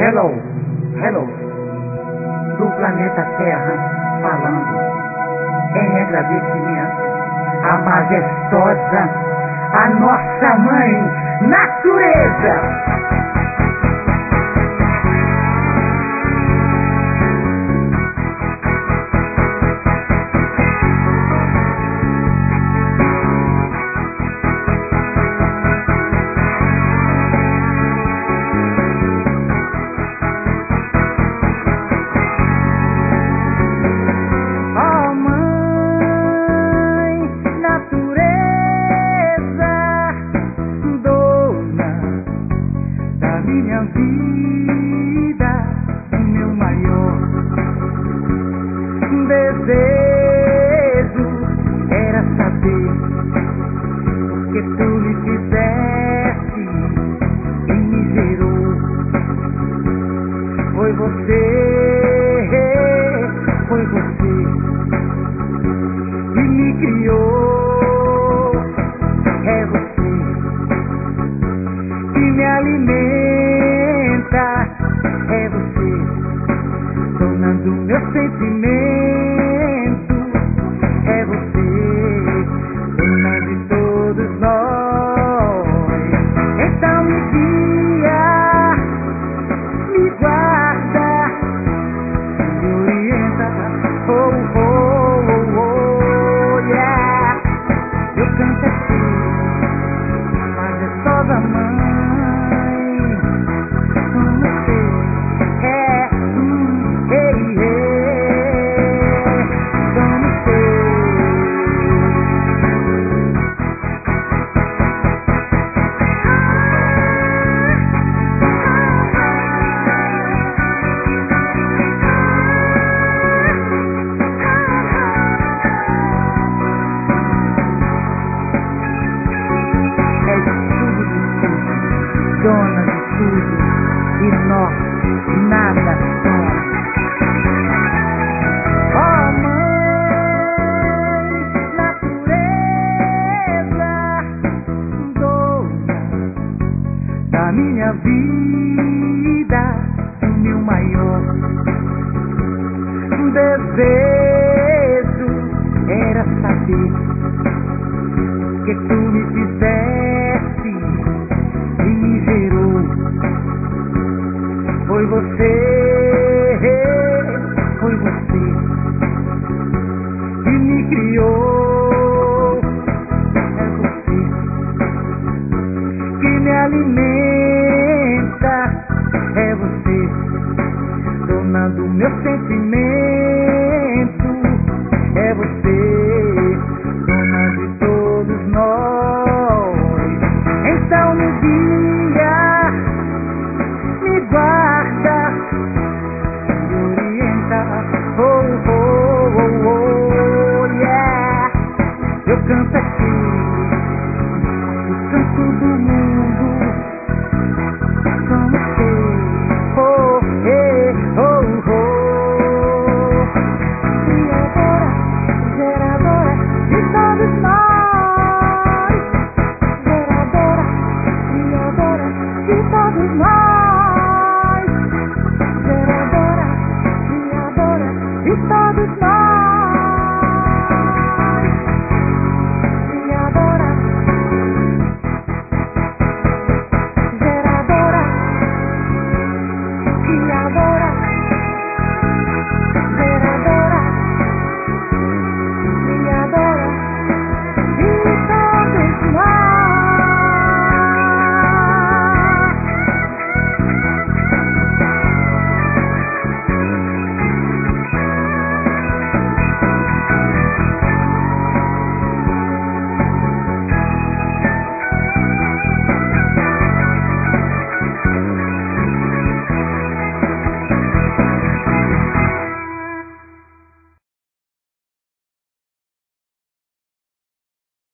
Hello, hello, do planeta Terra falando em agradecimento à majestosa, a nossa mãe natureza. Minha vida, o meu maior desejo era saber o que tu me fizeste e me gerou. Foi você que me criou. É você que me alimenta. É você, dona do meu sentimento. É você, dona de todos nós. Então me guia, me guarda, me orienta. Oh, oh, oh, oh, yeah. Eu canto aqui, majestosa mãe. Dona de tudo, e nós nada somos. Oh mãe, natureza, dona da minha vida, o meu maior desejo era saber que tu me fizeste e me gerou. Foi você que me criou. É você que me alimenta. É você, dona do meu sentimento. É você, dona de todos nós. Então me guia, me guarda, me orienta. Oh, oh, oh, oh, yeah. Eu canto aqui, o canto do mundo. Somos teus, oh, eh, oh, oh. Criadora, geradora de todos nós. Geradora, criadora de todos nós.